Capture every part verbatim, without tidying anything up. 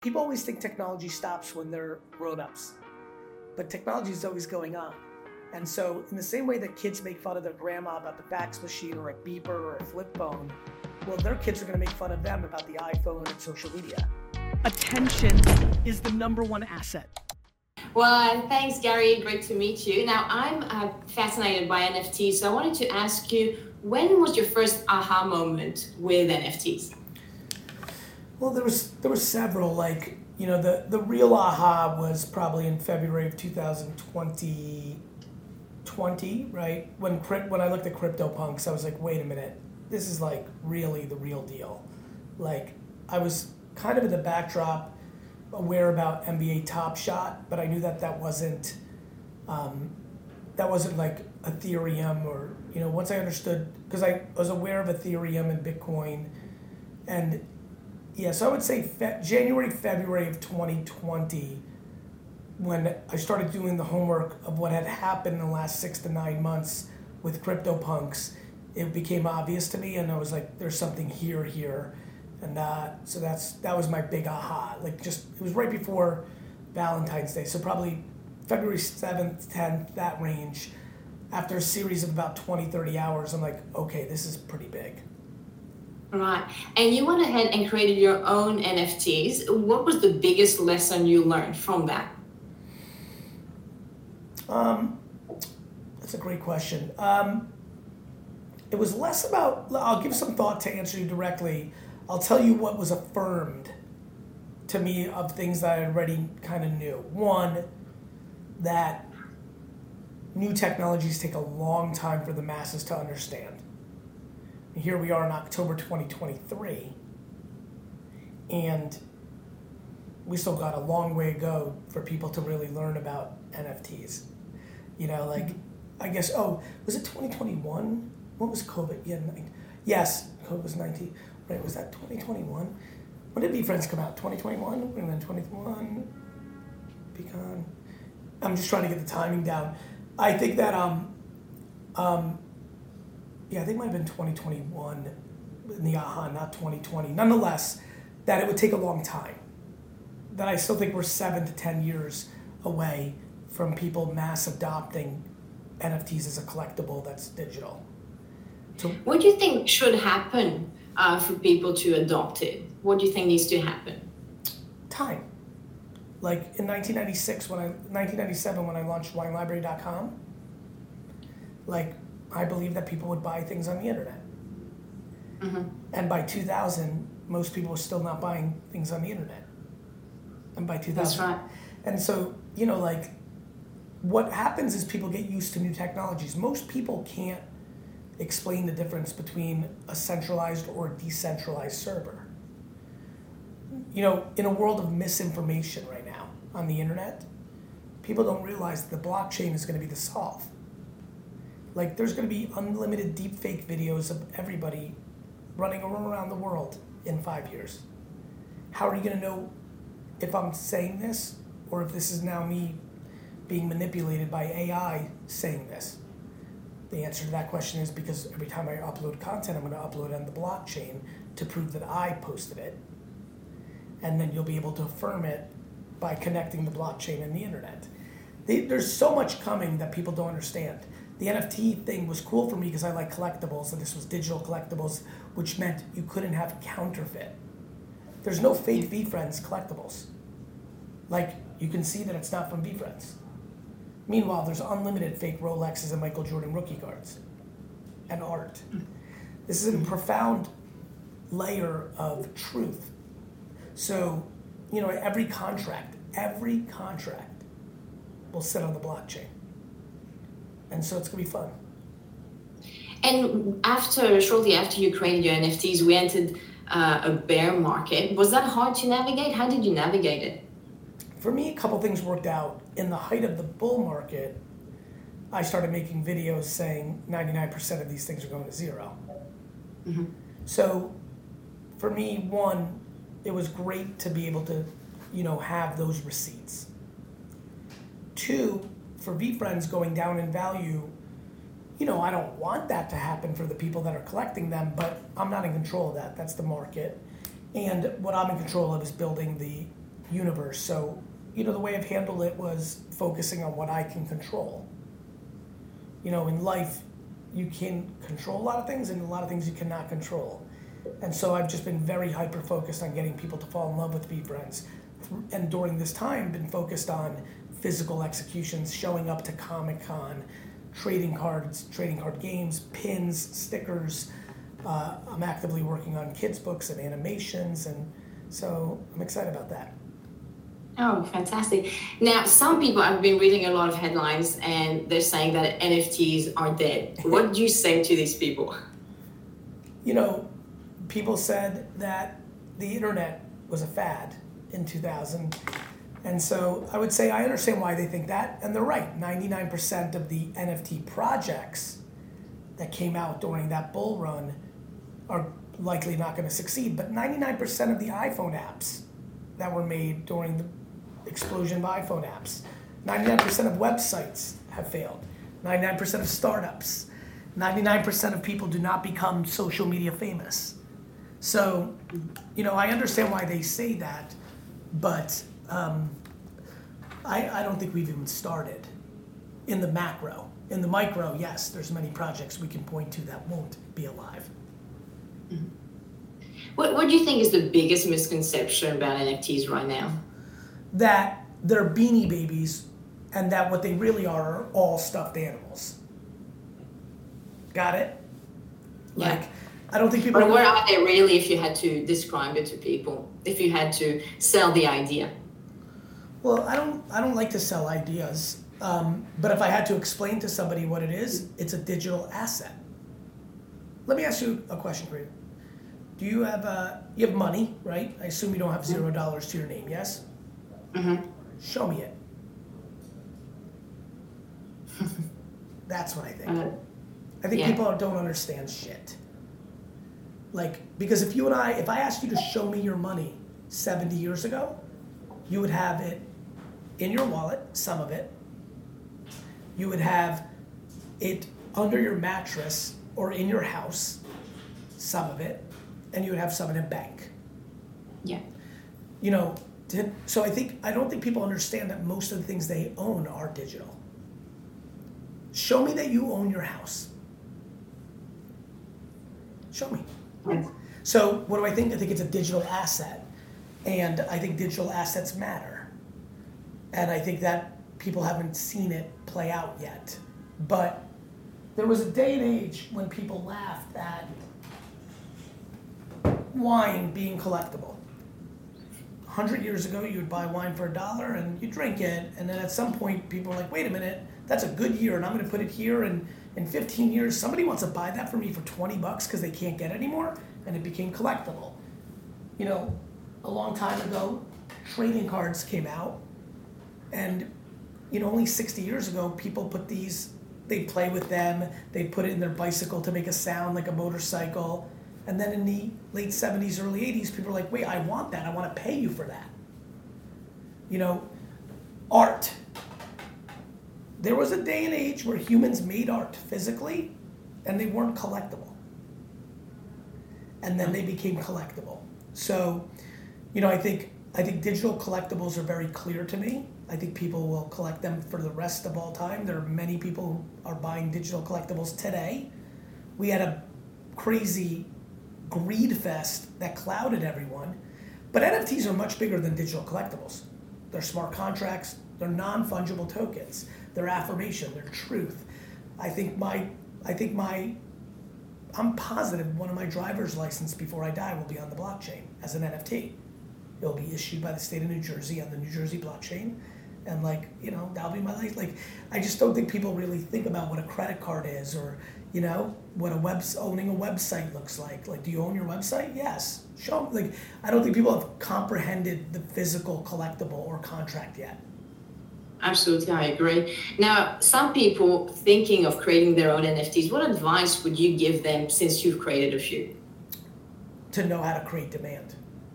People always think technology stops when they're grown-ups, but technology is always going on. And so in the same way that kids make fun of their grandma about the fax machine or a beeper or a flip phone, well, their kids are going to make fun of them about the iPhone and social media. Attention is the number one asset. Well, thanks, Gary. Great to meet you. Now, I'm uh, fascinated by N F Ts, so I wanted to ask you, when was your first aha moment with N F Ts? Well, there was there were several. Like, you know, the, the real aha was probably in February of two thousand twenty, right? When when I looked at CryptoPunks, I was like, wait a minute, this is like really the real deal. Like, I was kind of in the backdrop aware about N B A Top Shot, but I knew that that wasn't um, that wasn't like Ethereum or, you know, once I understood, because I was aware of Ethereum and Bitcoin, and yeah, so I would say fe- January, February of twenty twenty, when I started doing the homework of what had happened in the last six to nine months with CryptoPunks, it became obvious to me, and I was like, there's something here, here. And uh, so that's that was my big aha. Like, just, it was right before Valentine's Day, so probably February seventh, tenth, that range. After a series of about twenty, thirty hours, I'm like, okay, this is pretty big. Right. And you went ahead and created your own N F Ts. What was the biggest lesson you learned from that? Um, that's a great question. Um, it was less about, I'll give some thought to answer you directly. I'll tell you what was affirmed to me of things that I already kind of knew. One, that new technologies take a long time for the masses to understand. And here we are in October twenty twenty-three, and we still got a long way to go for people to really learn about N F Ts. You know, like, I guess, oh, was it twenty twenty-one? What was COVID? Yeah, yes, COVID was nineteen. Right, was that twenty twenty-one? When did VeeFriends come out? twenty twenty-one? And then twenty-one? Pecan? I'm just trying to get the timing down. I think that, um, um, yeah, I think it might have been twenty twenty-one in the aha, not twenty twenty. Nonetheless, that it would take a long time. That I still think we're seven to ten years away from people mass adopting N F Ts as a collectible that's digital. So, what do you think should happen uh, for people to adopt it? What do you think needs to happen? Time. Like in nineteen ninety-six, when I nineteen ninety-seven when I launched wine library dot com, like, I believed that people would buy things on the internet. Mm-hmm. And by two thousand, most people were still not buying things on the internet. And by two thousand. That's right. And so, you know, like, what happens is people get used to new technologies. Most people can't explain the difference between a centralized or a decentralized server. You know, in a world of misinformation right now on the internet, people don't realize that the blockchain is going to be the solve. Like, there's going to be unlimited deepfake videos of everybody running around the world in five years. How are you going to know if I'm saying this or if this is now me being manipulated by A I saying this? The answer to that question is because every time I upload content, I'm going to upload it on the blockchain to prove that I posted it. And then you'll be able to affirm it by connecting the blockchain and the internet. They, there's so much coming that people don't understand. The N F T thing was cool for me because I like collectibles, and this was digital collectibles, which meant you couldn't have counterfeit. There's no fake VeeFriends collectibles. Like, you can see that it's not from VeeFriends. Meanwhile, there's unlimited fake Rolexes and Michael Jordan rookie cards and art. This is a profound layer of truth. So, you know, every contract, every contract will sit on the blockchain. And so it's going to be fun. And after, shortly after you created your N F Ts, we entered uh, a bear market. Was that hard to navigate? How did you navigate it? For me, a couple things worked out. In the height of the bull market, I started making videos saying ninety-nine percent of these things are going to zero. Mm-hmm. So for me, one, it was great to be able to, you know, have those receipts. Two, for VeeFriends going down in value, you know, I don't want that to happen for the people that are collecting them, but I'm not in control of that. That's the market. And what I'm in control of is building the universe. So, you know, the way I've handled it was focusing on what I can control. You know, in life, you can control a lot of things and a lot of things you cannot control. And so I've just been very hyper-focused on getting people to fall in love with VeeFriends. And during this time, been focused on physical executions, showing up to Comic-Con, trading cards, trading card games, pins, stickers. Uh, I'm actively working on kids' books and animations, and so I'm excited about that. Oh, fantastic. Now, some people, I've been reading a lot of headlines, and they're saying that N F Ts are dead. What do you say to these people? You know, people said that the internet was a fad in two thousand. And so I would say I understand why they think that, and they're right. ninety-nine percent of the N F T projects that came out during that bull run are likely not going to succeed, but ninety-nine percent of the iPhone apps that were made during the explosion of iPhone apps, ninety-nine percent of websites have failed, ninety-nine percent of startups, ninety-nine percent of people do not become social media famous. So, you know, I understand why they say that, but um, I, I don't think we've even started in the macro. In the micro, yes, there's many projects we can point to that won't be alive. Mm-hmm. What, what do you think is the biggest misconception about N F Ts right now? That they're beanie babies and that what they really are are all stuffed animals. Got it? Yeah. Like, I don't think people... But what are they really if you had to describe it to people? If you had to sell the idea? Well, I don't I don't like to sell ideas. Um, but if I had to explain to somebody what it is, it's a digital asset. Let me ask you a question for you. Do you have uh, you have money, right? I assume you don't have zero dollars to your name, yes? Mm-hmm. Show me it. That's what I think. Uh, I think yeah. people don't understand shit. Like, because if you and I, if I asked you to show me your money seventy years ago, you would have it in your wallet, some of it. You would have it under your mattress or in your house, some of it, and you would have some in a bank. Yeah. You know, to, so I think, I don't think people understand that most of the things they own are digital. Show me that you own your house. Show me. Yes. So what do I think? I think it's a digital asset. And I think digital assets matter. And I think that people haven't seen it play out yet. But there was a day and age when people laughed at wine being collectible. A hundred years ago, you would buy wine for a dollar and you drink it. And then at some point, people were like, wait a minute, that's a good year and I'm going to put it here. And in fifteen years, somebody wants to buy that for me for twenty bucks because they can't get it anymore. And it became collectible. You know, a long time ago, trading cards came out. And, you know, only sixty years ago, people put these, they'd play with them. They'd put it in their bicycle to make a sound like a motorcycle. And then in the late seventies, early eighties, people were like, wait, I want that. I want to pay you for that. You know, art. There was a day and age where humans made art physically and they weren't collectible. And then they became collectible. So, you know, I think I think digital collectibles are very clear to me. I think people will collect them for the rest of all time. There are many people who are buying digital collectibles today. We had a crazy greed fest that clouded everyone. But N F Ts are much bigger than digital collectibles. They're smart contracts. They're non-fungible tokens. They're affirmation. They're truth. I think my, I think my, I'm positive one of my driver's license before I die will be on the blockchain as an N F T. It'll be issued by the state of New Jersey on the New Jersey blockchain. And like, you know, that'll be my life. Like, I just don't think people really think about what a credit card is or, you know, what a web, owning a website looks like. Like, do you own your website? Yes. Show, like, I don't think people have comprehended the physical collectible or contract yet. Absolutely, I agree. Now, some people thinking of creating their own N F Ts, what advice would you give them since you've created a few? To know how to create demand.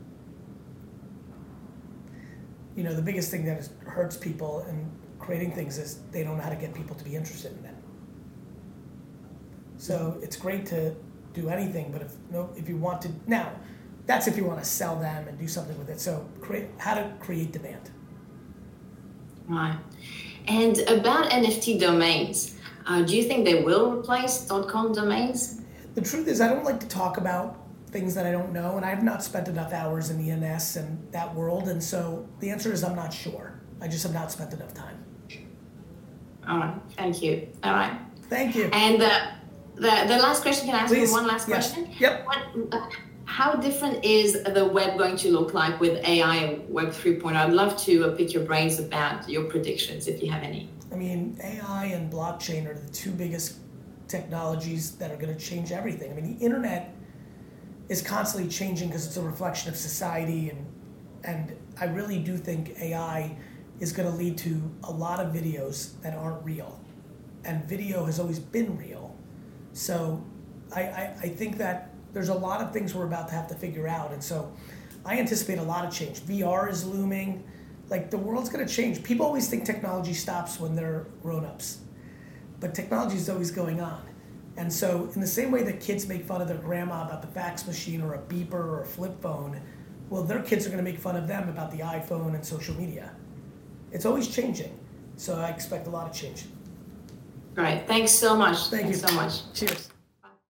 You know, the biggest thing that is, hurts people in creating things is they don't know how to get people to be interested in them. So it's great to do anything, but if no, if you want to, now, that's if you want to sell them and do something with it. So create, how to create demand. Right. And about N F T domains, uh, do you think they will replace .com domains? The truth is, I don't like to talk about things that I don't know, and I have not spent enough hours in the N S and that world, and so the answer is I'm not sure. I just have not spent enough time. All right, thank you. All right. Thank you. And uh, the, the last question, can I ask Please. you one last Yes. question? Yep. What, uh, how different is the web going to look like with A I and Web three point oh? I'd love to uh, pick your brains about your predictions, if you have any. I mean, A I and blockchain are the two biggest technologies that are going to change everything. I mean, the internet is constantly changing because it's a reflection of society, and and I really do think A I is going to lead to a lot of videos that aren't real, and video has always been real. So I, I, I think that there's a lot of things we're about to have to figure out, and so I anticipate a lot of change. V R is looming. Like, the world's going to change. People always think technology stops when they're grown-ups, but technology is always going on. And so in the same way that kids make fun of their grandma about the fax machine or a beeper or a flip phone, well, their kids are going to make fun of them about the iPhone and social media. It's always changing. So I expect a lot of change. All right. Thanks so much. Thank Thanks you so much. Cheers.